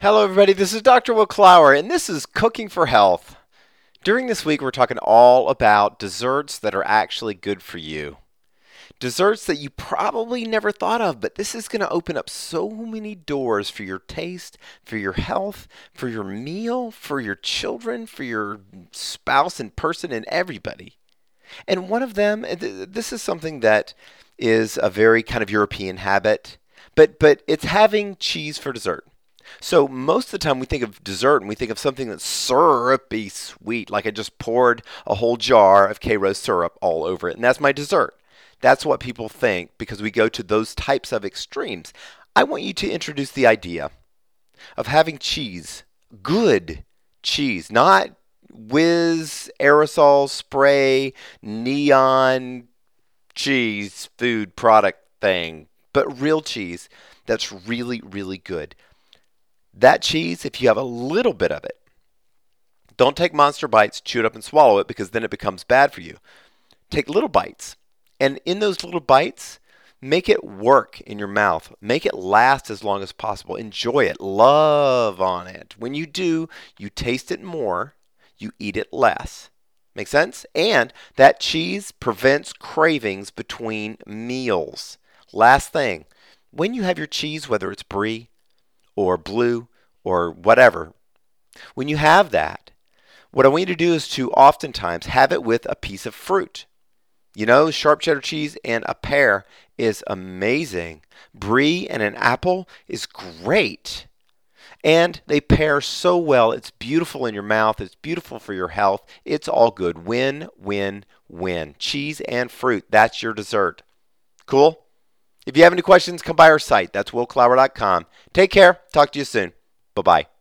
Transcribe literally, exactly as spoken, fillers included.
Hello, everybody. This is Doctor Will Clower, and this is Cooking for Health. During this week, we're talking all about desserts that are actually good for you. Desserts that you probably never thought of, but this is going to open up so many doors for your taste, for your health, for your meal, for your children, for your spouse and person, and everybody. And one of them, this is something that is a very kind of European habit, but but it's having cheese for dessert. So most of the time we think of dessert and we think of something that's syrupy sweet, like I just poured a whole jar of Karo syrup all over it, and that's my dessert. That's what people think because we go to those types of extremes. I want you to introduce the idea of having cheese, good cheese, not whiz, aerosol spray, neon cheese food product thing, but real cheese that's really, really good. That cheese, if you have a little bit of it, don't take monster bites, chew it up and swallow it because then it becomes bad for you. Take little bites, and in those little bites, make it work in your mouth. Make it last as long as possible. Enjoy it. Love on it. When you do, you taste it more, you eat it less. Make sense? And that cheese prevents cravings between meals. Last thing, when you have your cheese, whether it's brie, or blue, or whatever. When you have that, what I want you to do is to oftentimes have it with a piece of fruit. You know, sharp cheddar cheese and a pear is amazing. Brie and an apple is great. And they pair so well. It's beautiful in your mouth. It's beautiful for your health. It's all good. Win, win, win. Cheese and fruit. That's your dessert. Cool? If you have any questions, come by our site. That's will clower dot com. Take care. Talk to you soon. Bye-bye.